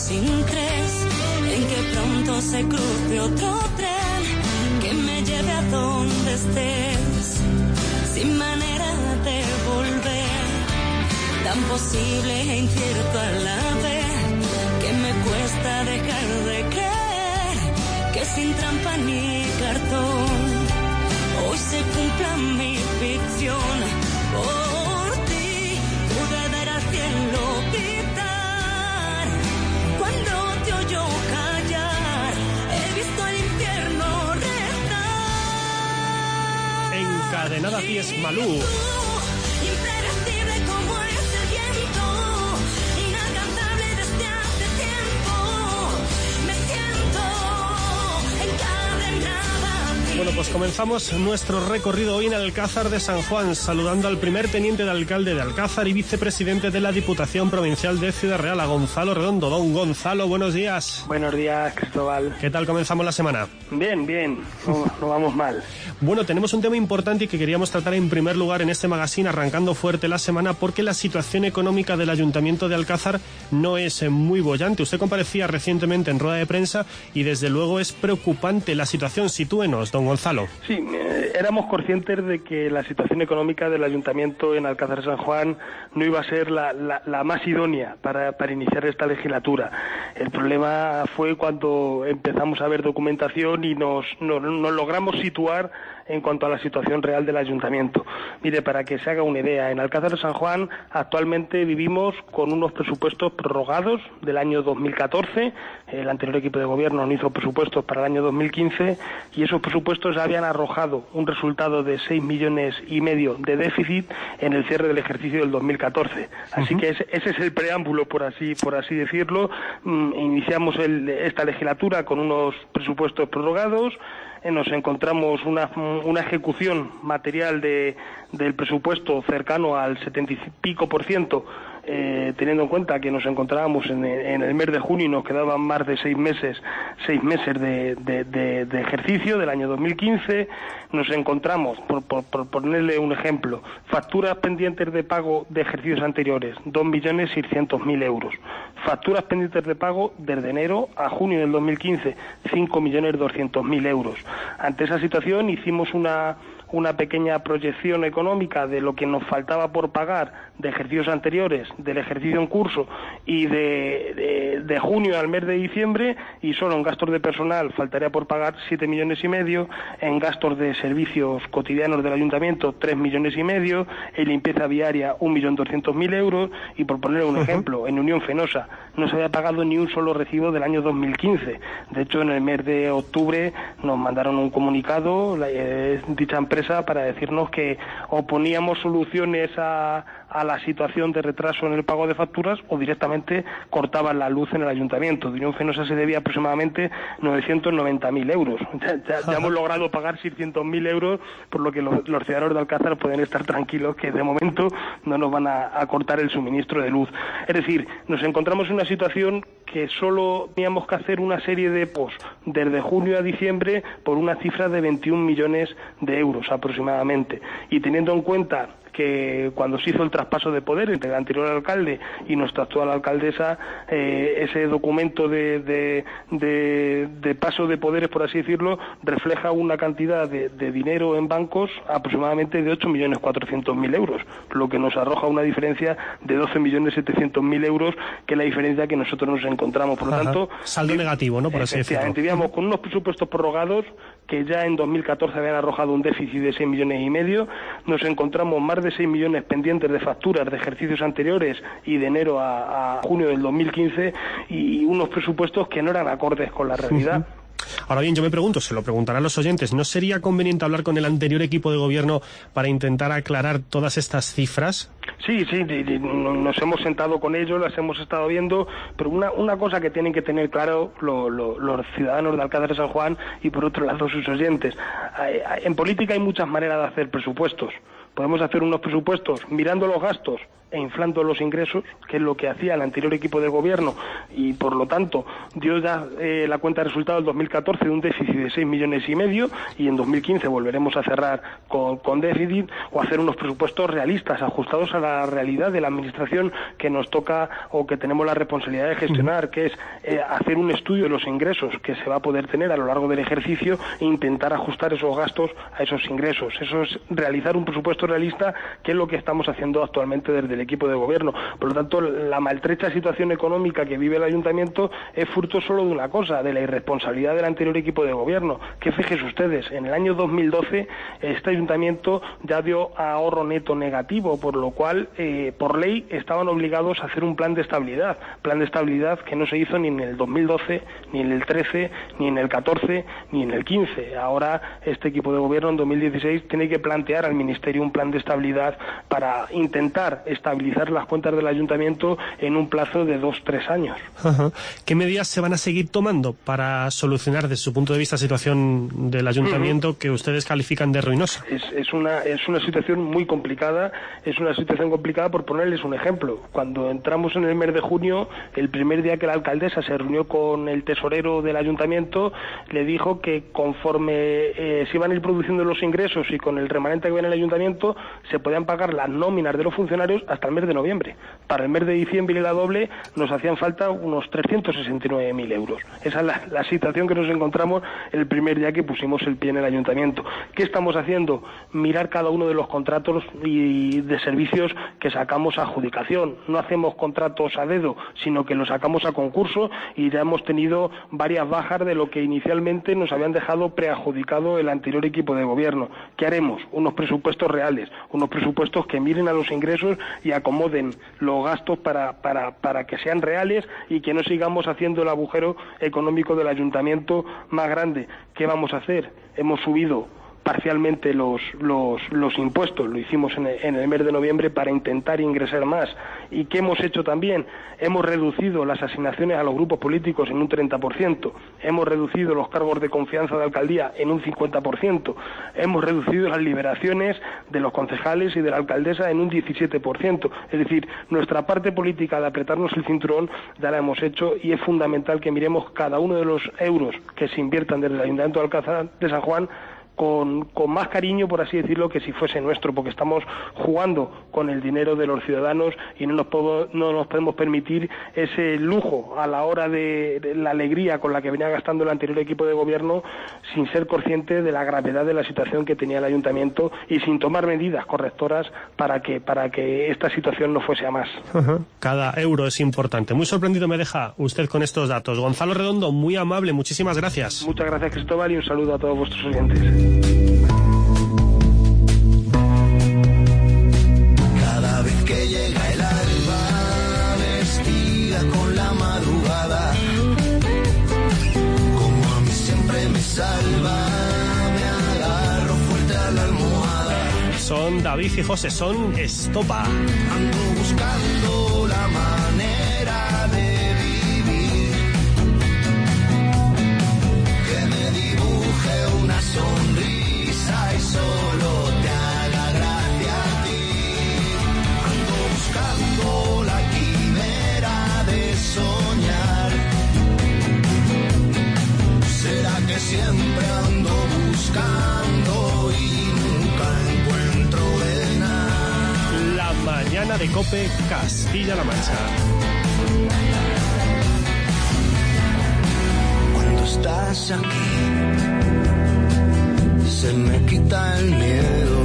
sin tres, en que pronto se cruce otro tren que me lleve a donde estés, sin manera de volver, tan posible e incierto a la vez, que me cuesta dejar de creer que sin trampa ni cartón hoy se cumpla mi ficción. Por ti pude ver al cielo gritar cuando te oyó callar, he visto el infierno rezar. Encadenada a ti es Malú. Bueno, pues comenzamos nuestro recorrido hoy en Alcázar de San Juan, saludando al primer teniente de alcalde de Alcázar y vicepresidente de la Diputación Provincial de Ciudad Real, a Gonzalo Redondo. Don Gonzalo, buenos días. Buenos días, Cristóbal. ¿Qué tal comenzamos la semana? Bien, no vamos mal. Bueno, tenemos un tema importante y que queríamos tratar en primer lugar en este magazine, arrancando fuerte la semana, porque la situación económica del Ayuntamiento de Alcázar no es muy boyante. Usted comparecía recientemente en rueda de prensa y desde luego es preocupante la situación. Sitúenos, don Gonzalo. Sí, éramos conscientes de que la situación económica del Ayuntamiento en Alcázar de San Juan no iba a ser la más idónea para iniciar esta legislatura. El problema fue cuando empezamos a ver documentación y nos logramos situar en cuanto a la situación real del Ayuntamiento. Mire, para que se haga una idea, en Alcázar de San Juan actualmente vivimos con unos presupuestos prorrogados del año 2014, el anterior equipo de gobierno no hizo presupuestos para el año 2015 y esos presupuestos habían arrojado un resultado de 6,5 millones de déficit en el cierre del ejercicio del 2014. Así que ese es el preámbulo, por así decirlo. Iniciamos esta legislatura con unos presupuestos prorrogados. Nos encontramos una ejecución material del presupuesto cercano al 70 y pico %, teniendo en cuenta que nos encontrábamos en el mes de junio y nos quedaban más de 6 meses de ejercicio del año 2015. Nos encontramos, por ponerle un ejemplo, facturas pendientes de pago de ejercicios anteriores, 2.600.000 euros. Facturas pendientes de pago desde enero a junio del 2015, 5.200.000 euros. Ante esa situación hicimos una pequeña proyección económica de lo que nos faltaba por pagar de ejercicios anteriores, del ejercicio en curso y de junio al mes de diciembre, y solo en gastos de personal faltaría por pagar 7,5 millones, en gastos de servicios cotidianos del ayuntamiento 3,5 millones, en limpieza viaria 1.200.000 euros, y por poner un ejemplo, en Unión Fenosa no se había pagado ni un solo recibo del año 2015. De hecho, en el mes de octubre nos mandaron un comunicado, dicha empresa, para decirnos que o poníamos soluciones a la situación de retraso en el pago de facturas o directamente cortaban la luz en el ayuntamiento. De Unión Fenosa se debía aproximadamente 990.000 euros. Ya hemos logrado pagar 600.000 euros, por lo que los ciudadanos de Alcázar pueden estar tranquilos que de momento no nos van a cortar el suministro de luz. Es decir, nos encontramos en una situación que solo teníamos que hacer una serie de POS desde junio a diciembre por una cifra de 21 millones de euros aproximadamente. Y teniendo en cuenta que cuando se hizo el traspaso de poder entre el anterior alcalde y nuestra actual alcaldesa, ese documento de paso de poderes, por así decirlo, refleja una cantidad de dinero en bancos aproximadamente de 8.400.000 euros, lo que nos arroja una diferencia de 12.700.000 euros, que es la diferencia que nosotros nos encontramos. Por lo tanto, saldo negativo, ¿no? Por así decirlo. Digamos, con unos presupuestos prorrogados que ya en 2014 habían arrojado un déficit de 6,5 millones, nos encontramos más de 6 millones pendientes de facturas de ejercicios anteriores y de enero a junio del 2015, y unos presupuestos que no eran acordes con la realidad. Ahora bien, yo me pregunto, se lo preguntarán los oyentes, ¿no sería conveniente hablar con el anterior equipo de gobierno para intentar aclarar todas estas cifras? Sí, nos hemos sentado con ellos, las hemos estado viendo, pero una cosa que tienen que tener claro los ciudadanos de Alcázar de San Juan y por otro lado sus oyentes, en política hay muchas maneras de hacer presupuestos. Podemos hacer unos presupuestos mirando los gastos e inflando los ingresos, que es lo que hacía el anterior equipo de gobierno, y por lo tanto dio ya la cuenta de resultados del 2014 de un déficit de 6,5 millones, y en 2015 volveremos a cerrar con déficit, o hacer unos presupuestos realistas, ajustados a la realidad de la administración que nos toca o que tenemos la responsabilidad de gestionar, que es hacer un estudio de los ingresos que se va a poder tener a lo largo del ejercicio e intentar ajustar esos gastos a esos ingresos. Eso es realizar un presupuesto realista, que es lo que estamos haciendo actualmente desde el equipo de gobierno. Por lo tanto, la maltrecha situación económica que vive el ayuntamiento es fruto solo de una cosa, de la irresponsabilidad del anterior equipo de gobierno, que fíjense ustedes, en el año 2012 este ayuntamiento ya dio ahorro neto negativo, por lo cual por ley estaban obligados a hacer un plan de estabilidad que no se hizo ni en el 2012, ni en el 13, ni en el 14, ni en el 15. Ahora este equipo de gobierno en 2016 tiene que plantear al Ministerio un plan de estabilidad para intentar estabilizar las cuentas del ayuntamiento en un plazo de 2-3 años. Ajá. ¿Qué medidas se van a seguir tomando para solucionar desde su punto de vista la situación del ayuntamiento que ustedes califican de ruinosa? Es una situación muy complicada, por ponerles un ejemplo. Cuando entramos en el mes de junio, el primer día que la alcaldesa se reunió con el tesorero del ayuntamiento, le dijo que conforme se iban a ir produciendo los ingresos y con el remanente que había en el ayuntamiento, se podían pagar las nóminas de los funcionarios hasta el mes de noviembre. Para el mes de diciembre y la doble nos hacían falta unos 369.000 euros. Esa es la situación que nos encontramos el primer día que pusimos el pie en el ayuntamiento. ¿Qué estamos haciendo? Mirar cada uno de los contratos y de servicios que sacamos a adjudicación. No hacemos contratos a dedo, sino que los sacamos a concurso, y ya hemos tenido varias bajas de lo que inicialmente nos habían dejado preadjudicado el anterior equipo de gobierno. ¿Qué haremos? Unos presupuestos reales, unos presupuestos que miren a los ingresos y acomoden los gastos para que sean reales y que no sigamos haciendo el agujero económico del ayuntamiento más grande. ¿Qué vamos a hacer? Hemos subido parcialmente los impuestos, lo hicimos en el mes de noviembre para intentar ingresar más. ¿Y qué hemos hecho también? Hemos reducido las asignaciones a los grupos políticos en un 30%, hemos reducido los cargos de confianza de alcaldía en un 50%, hemos reducido las liberaciones de los concejales y de la alcaldesa en un 17%. Es decir, nuestra parte política de apretarnos el cinturón ya la hemos hecho, y es fundamental que miremos cada uno de los euros que se inviertan desde el Ayuntamiento de Alcázar de San Juan con más cariño, por así decirlo, que si fuese nuestro, porque estamos jugando con el dinero de los ciudadanos y no nos podemos permitir ese lujo a la hora de la alegría con la que venía gastando el anterior equipo de gobierno, sin ser consciente de la gravedad de la situación que tenía el ayuntamiento y sin tomar medidas correctoras para que esta situación no fuese a más. Cada euro es importante. Muy sorprendido me deja usted con estos datos. Gonzalo Redondo, muy amable, muchísimas gracias. Muchas gracias, Cristóbal, y un saludo a todos vuestros oyentes. Cada vez que llega el alba, vestida con la madrugada, como a mí siempre me salva, me agarro fuerte a la almohada. Son David y José, son Estopa. Ando buscando la manera de vivir, que me dibuje una sonrisa y solo te haga gracia a ti. Ando buscando la quimera de soñar. ¿Será que siempre ando buscando y nunca encuentro de nada? La mañana de COPE, Castilla-La Mancha. Cuando estás aquí se me quita el miedo.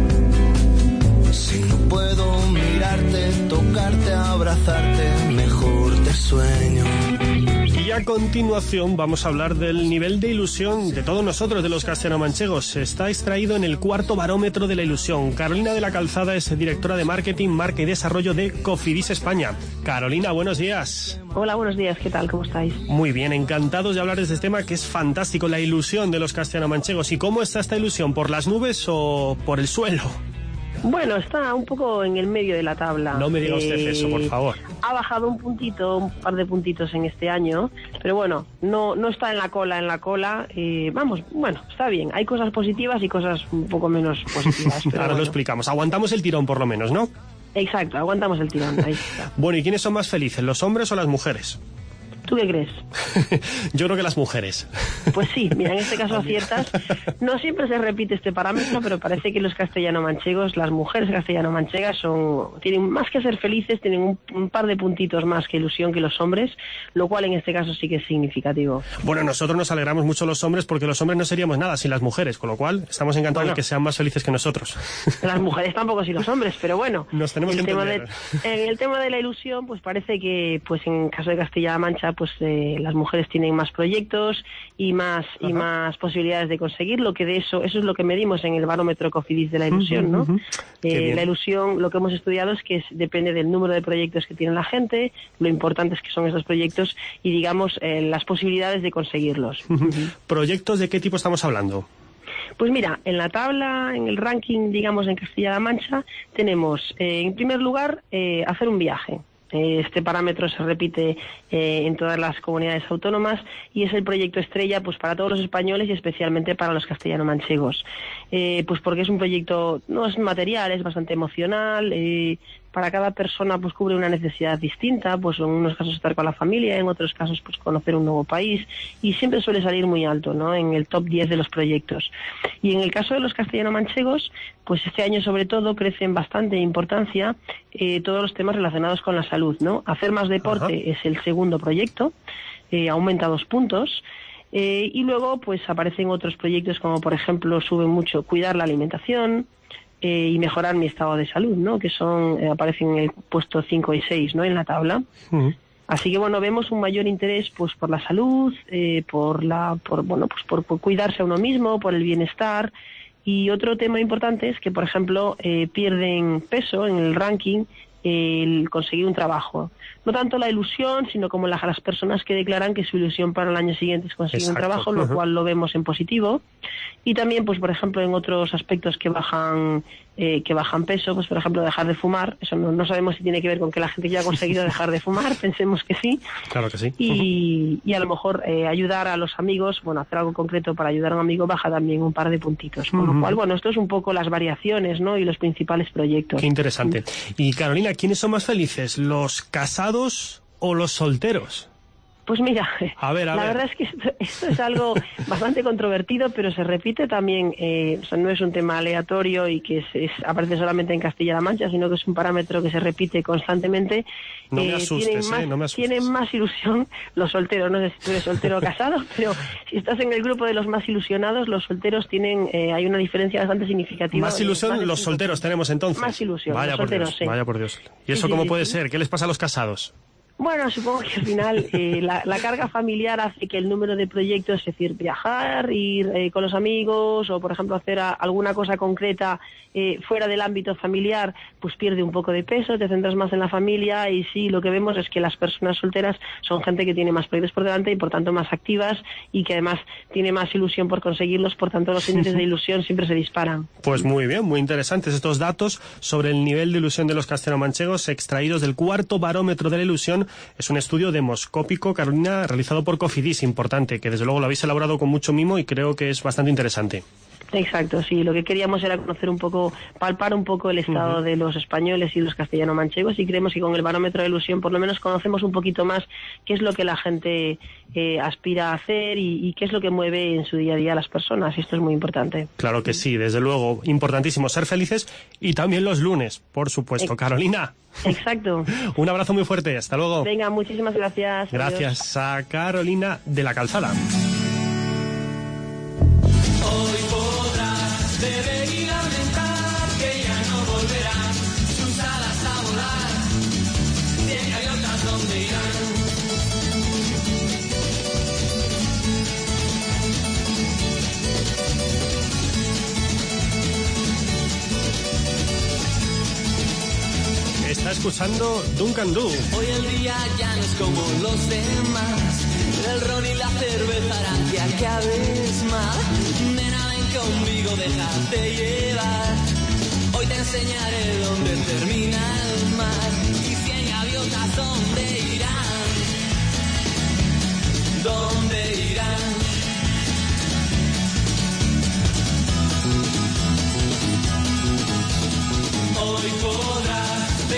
Si no puedo mirarte, tocarte, abrazarte, mejor te sueño. Y a continuación vamos a hablar del nivel de ilusión de todos nosotros, de los castellanomanchegos. Está extraído en el cuarto barómetro de la ilusión. Carolina de la Calzada es directora de Marketing, Marca y Desarrollo de Cofidis España. Carolina, buenos días. Hola, buenos días, ¿qué tal? ¿Cómo estáis? Muy bien, encantados de hablar de este tema que es fantástico, la ilusión de los castellanomanchegos. ¿Y cómo está esta ilusión? ¿Por las nubes o por el suelo? Bueno, está un poco en el medio de la tabla. No me diga usted eso, por favor. Ha bajado un par de puntitos en este año, pero bueno, no está en la cola. Vamos, bueno, está bien. Hay cosas positivas y cosas un poco menos positivas. Pero ahora lo explicamos. Aguantamos el tirón por lo menos, ¿no? Exacto, aguantamos el tirón, ahí está. Bueno, ¿y quiénes son más felices, los hombres o las mujeres? ¿Tú qué crees? Yo creo que las mujeres. Pues sí, mira, en este caso aciertas. No siempre se repite este parámetro, pero parece que los castellano-manchegos, las mujeres castellano-manchegas tienen más que ser felices, tienen un par de puntitos más que ilusión que los hombres, lo cual en este caso sí que es significativo. Bueno, nosotros nos alegramos mucho los hombres porque los hombres no seríamos nada sin las mujeres, con lo cual estamos encantados de que sean más felices que nosotros. Las mujeres tampoco sin los hombres, pero bueno. Nos tenemos que entender. En el tema de la ilusión, pues parece que pues en caso de Castilla-La Mancha pues las mujeres tienen más proyectos y más posibilidades de conseguirlo, que de eso es lo que medimos en el barómetro Cofidis de la ilusión, ¿no? La ilusión, lo que hemos estudiado es que depende del número de proyectos que tiene la gente, lo importantes que son esos proyectos y, digamos, las posibilidades de conseguirlos. ¿Proyectos de qué tipo estamos hablando? Pues mira, en la tabla, en el ranking, digamos, en Castilla-La Mancha, tenemos, en primer lugar, hacer un viaje. Este parámetro se repite en todas las comunidades autónomas y es el proyecto estrella pues para todos los españoles y especialmente para los castellano-manchegos. Pues porque es un proyecto, no es material, es bastante emocional. Para cada persona pues cubre una necesidad distinta, pues en unos casos estar con la familia, en otros casos pues conocer un nuevo país y siempre suele salir muy alto, ¿no? En el top 10 de los proyectos. Y en el caso de los castellano-manchegos, pues este año sobre todo crecen bastante en importancia todos los temas relacionados con la salud, ¿no? Hacer más deporte es el segundo proyecto, aumenta 2 puntos. Y luego pues aparecen otros proyectos como por ejemplo sube mucho cuidar la alimentación, y mejorar mi estado de salud, ¿no? Que aparecen en el puesto 5 y 6, ¿no? En la tabla. Así que bueno, vemos un mayor interés pues por la salud, por cuidarse a uno mismo, por el bienestar. Y otro tema importante es que, por ejemplo, pierden peso en el ranking el conseguir un trabajo. No tanto la ilusión, sino como las personas que declaran que su ilusión para el año siguiente es conseguir un trabajo, lo cual lo vemos en positivo. Y también, pues por ejemplo, en otros aspectos que bajan peso, pues por ejemplo dejar de fumar. Eso no sabemos si tiene que ver con que la gente ya ha conseguido dejar de fumar, pensemos que sí. Claro que sí. Y a lo mejor ayudar a los amigos, bueno, hacer algo concreto para ayudar a un amigo baja también un par de puntitos. Con lo cual, bueno, esto es un poco las variaciones, ¿no? Y los principales proyectos. Qué interesante. Y Carolina, ¿quiénes son más felices, los casados o los solteros? Pues mira, la verdad es que esto es algo bastante controvertido, pero se repite también, no es un tema aleatorio y que aparece solamente en Castilla-La Mancha, sino que es un parámetro que se repite constantemente. No me asustes, no me asustes. Tienen más ilusión los solteros, no sé si tú eres soltero o casado, pero si estás en el grupo de los más ilusionados, los solteros hay una diferencia bastante significativa. Más ilusión los solteros tenemos entonces. Más ilusión, vaya los por solteros, Dios, sí. Vaya por Dios. ¿Y eso cómo puede ser? ¿Qué les pasa a los casados? Bueno, supongo que al final la carga familiar hace que el número de proyectos, es decir, viajar, ir con los amigos o, por ejemplo, hacer alguna cosa concreta fuera del ámbito familiar, pues pierde un poco de peso, te centras más en la familia y sí, lo que vemos es que las personas solteras son gente que tiene más proyectos por delante y, por tanto, más activas y que además tiene más ilusión por conseguirlos, por tanto, los índices de ilusión siempre se disparan. Pues muy bien, muy interesantes estos datos sobre el nivel de ilusión de los castellano-manchegos extraídos del cuarto barómetro de la ilusión. Es un estudio demoscópico, Carolina, realizado por Cofidis, importante, que desde luego lo habéis elaborado con mucho mimo y creo que es bastante interesante. Exacto, sí, lo que queríamos era conocer un poco, palpar un poco el estado de los españoles y los castellano-manchegos y creemos que con el barómetro de ilusión por lo menos conocemos un poquito más qué es lo que la gente aspira a hacer y qué es lo que mueve en su día a día a las personas, y esto es muy importante. Claro que sí, desde luego, importantísimo ser felices y también los lunes, por supuesto. Carolina. Exacto. Un abrazo muy fuerte, hasta luego. Venga, muchísimas gracias. Gracias a Carolina de la Calzada. Hoy podrás beber y lamentar que ya no volverán sus alas a volar. 100 gaviotas, ¿dónde irán? Está escuchando Duncan Du. Hoy el día ya no es como los demás. El ron y la cerveza harán que acabes mal. Nena, ven conmigo, déjate llevar. Hoy te enseñaré dónde termina el mar. Y 100 gaviotas, ¿dónde irán? ¿Dónde irán? Hoy podrás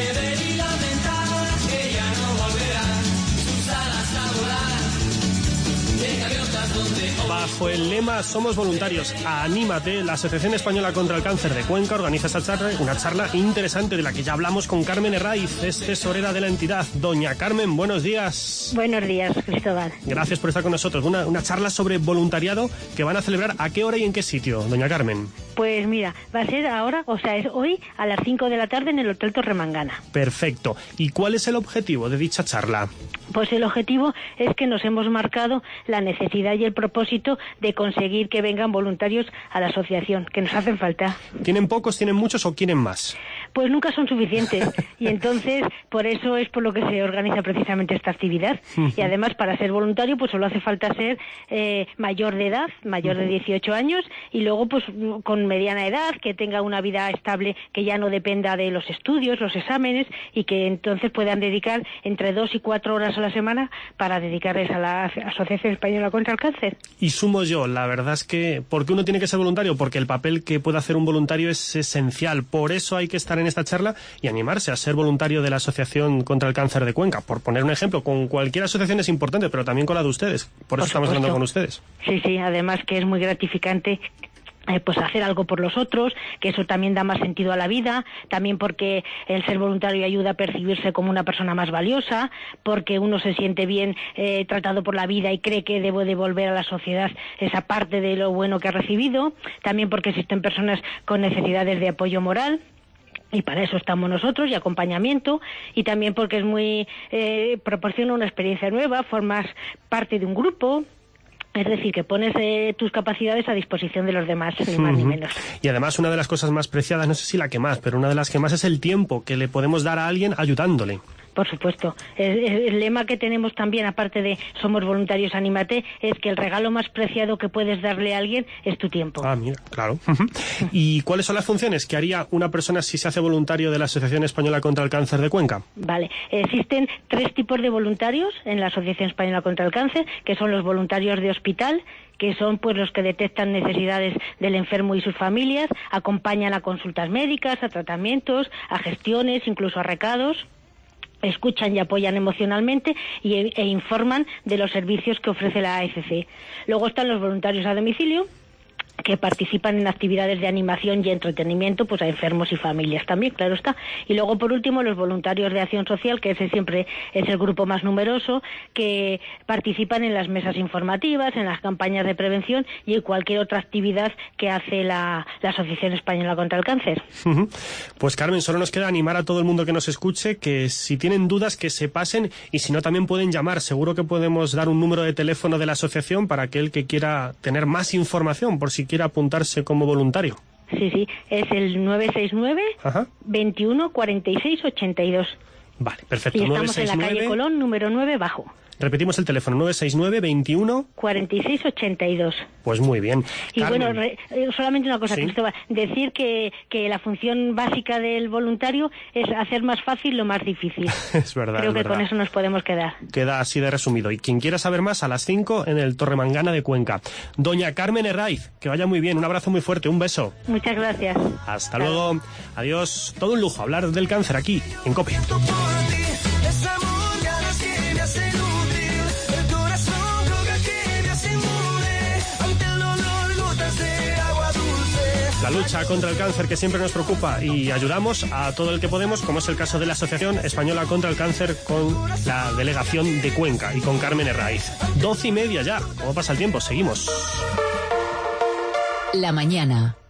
Bajo el lema Somos voluntarios, anímate, la Asociación Española contra el Cáncer de Cuenca organiza esta charla, una charla interesante de la que ya hablamos con Carmen Herraiz, es tesorera de la entidad. Doña Carmen, buenos días. Buenos días, Cristóbal. Gracias por estar con nosotros. Una charla sobre voluntariado que van a celebrar, ¿a qué hora y en qué sitio, doña Carmen? Pues mira, va a ser ahora, o sea, es hoy a las 5 de la tarde en el Hotel Torremangana. Perfecto. ¿Y cuál es el objetivo de dicha charla? Pues el objetivo es que nos hemos marcado la necesidad y el propósito de conseguir que vengan voluntarios a la asociación, que nos hacen falta. ¿Tienen pocos, tienen muchos o quieren más? Pues nunca son suficientes y entonces por eso es por lo que se organiza precisamente esta actividad. Y además para ser voluntario pues solo hace falta ser mayor de edad, mayor de 18 años y luego pues con mediana edad, que tenga una vida estable, que ya no dependa de los estudios, los exámenes y que entonces puedan dedicar entre 2 y 4 horas a la semana para dedicarles a la Asociación Española contra el Cáncer. Y sumo yo, la verdad es que ¿por qué uno tiene que ser voluntario? Porque el papel que puede hacer un voluntario es esencial, por eso hay que estar en esta charla y animarse a ser voluntario de la Asociación contra el Cáncer de Cuenca. Por poner un ejemplo, con cualquier asociación es importante, pero también con la de ustedes. Por eso estamos hablando con ustedes. Sí, además que es muy gratificante pues hacer algo por los otros, que eso también da más sentido a la vida, también porque el ser voluntario ayuda a percibirse como una persona más valiosa, porque uno se siente bien tratado por la vida y cree que debe devolver a la sociedad esa parte de lo bueno que ha recibido, también porque existen personas con necesidades de apoyo moral. Y para eso estamos nosotros, y acompañamiento, y también porque es muy proporciona una experiencia nueva, formas parte de un grupo. Es decir, que pones tus capacidades a disposición de los demás, ni más ni menos. Y además una de las cosas más preciadas, no sé si la que más, pero una de las que más es el tiempo que le podemos dar a alguien ayudándole. Por supuesto. El lema que tenemos también, aparte de Somos voluntarios, anímate, es que el regalo más preciado que puedes darle a alguien es tu tiempo. Ah, mira, claro. ¿Y cuáles son las funciones que haría una persona si se hace voluntario de la Asociación Española contra el Cáncer de Cuenca? Vale. Existen 3 tipos de voluntarios en la Asociación Española contra el Cáncer, que son los voluntarios de hospital, que son pues los que detectan necesidades del enfermo y sus familias, acompañan a consultas médicas, a tratamientos, a gestiones, incluso a recados. Escuchan y apoyan emocionalmente e informan de los servicios que ofrece la AFC. Luego están los voluntarios a domicilio, que participan en actividades de animación y entretenimiento pues a enfermos y familias también, claro está. Y luego, por último, los voluntarios de acción social, que ese siempre es el grupo más numeroso, que participan en las mesas informativas, en las campañas de prevención y en cualquier otra actividad que hace la Asociación Española contra el Cáncer. Pues Carmen, solo nos queda animar a todo el mundo que nos escuche, que si tienen dudas que se pasen y si no también pueden llamar. Seguro que podemos dar un número de teléfono de la asociación para aquel que quiera tener más información, por si quiere apuntarse como voluntario. Sí, es el 969 21 46 82. Vale, perfecto. Y estamos 969... en la calle Colón, número 9, bajo. Repetimos el teléfono, 969 21 46 82. Pues muy bien. Y Carmen. bueno, solamente una cosa, ¿sí? Cristóbal, decir que la función básica del voluntario es hacer más fácil lo más difícil. Es verdad. Creo que con eso nos podemos quedar. Queda así de resumido. Y quien quiera saber más, a las 5 en el Torremangana de Cuenca. Doña Carmen Herraiz, que vaya muy bien. Un abrazo muy fuerte, un beso. Muchas gracias. Hasta luego. Adiós. Todo un lujo hablar del cáncer aquí, en COPE. La lucha contra el cáncer que siempre nos preocupa y ayudamos a todo el que podemos, como es el caso de la Asociación Española contra el Cáncer con la delegación de Cuenca y con Carmen Herraiz. 12:30 ya. ¿Cómo pasa el tiempo? Seguimos. La mañana.